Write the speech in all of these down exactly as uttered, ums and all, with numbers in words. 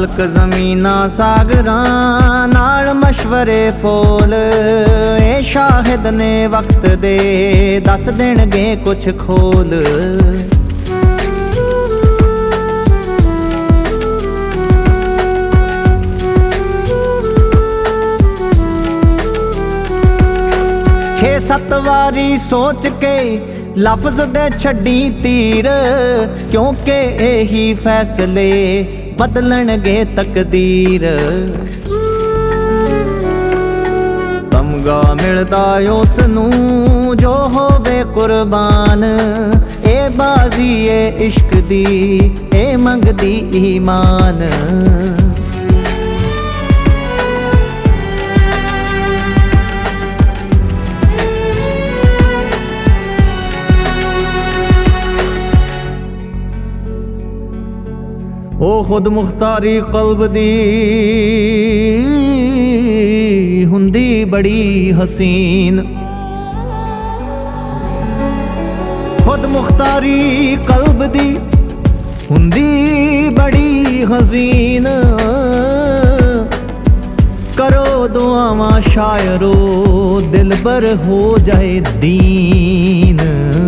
फलक जमीना सागरां नाल मशवरे फोल ए शाहिद ने वक्त दे दस देणगे कुछ खोल। छे सत्त वारी सोच के लफ्ज दे छड्डी तीर, क्योंकि यही फैसले बदलणगे तकदीर। तमगा मिलदा उस नूं जो होवे कुर्बान, ए बाजी ए इश्क दी ए मंगदी ईमान। ओ खुद मुख्तारी कल्ब दी हुंदी बड़ी हसीन, खुद मुख्तारी कल्ब दी हुंदी बड़ी हसीन। करो दुआवां शायरो दिल बर हो जाए दीन।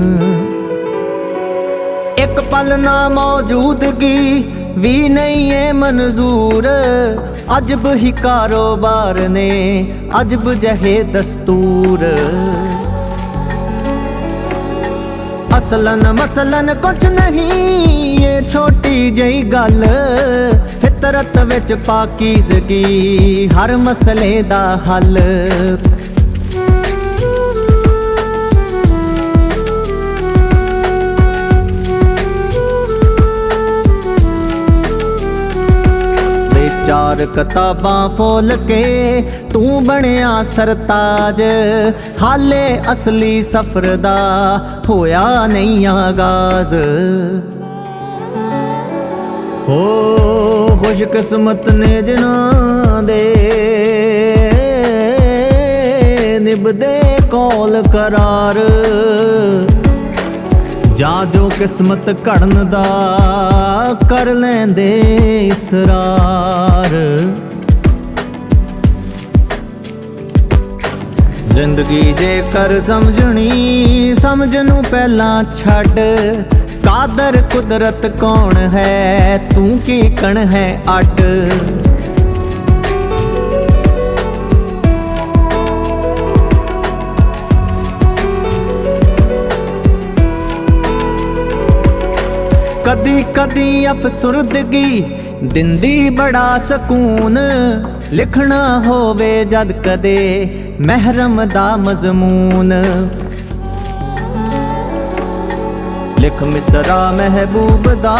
एक पल ना मौजूदगी भी नहीं है मंजूर, अजब ही कारोबार ने अजब जहे दस्तूर। असलन मसलन कुछ नहीं ये छोटी जही गल, फितरत विच पाकीज़गी हर मसले दा हल। चार किताबां फोल के तू बनिया सरताज, हाले असली सफर दा होया नहीं आगाज। हो खुशकिस्मत ने जिन्हां दे निभदे कौल करार, जा जो किस्मत घड़न दा कर लेंदे इसरार। जिंदगी जे कर समझनी समझ नू पहला छड़, कादर कुदरत कौन है तू की कण है अड। कदी कदी अफसुरदगी दिंदी बड़ा सकून, लिखना होवे जद कदे महरम दा मजमून। लिख मिसरा महबूब दा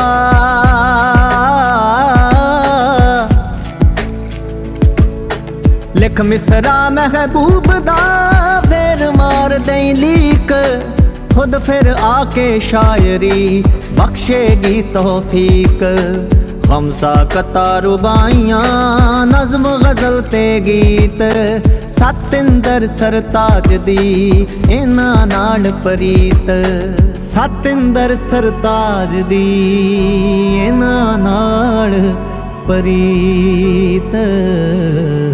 लिख मिसरा महबूब दा, फिर मार दें लीक खुद फिर आके शायरी बख्शेगी तौफीक। खमसा कतारुबाइयां नज़्म गज़ल ते गीत, सतिंदर सरताज दी इना नाल परीत। सतिंदर सरताज दी इना नाल परीत।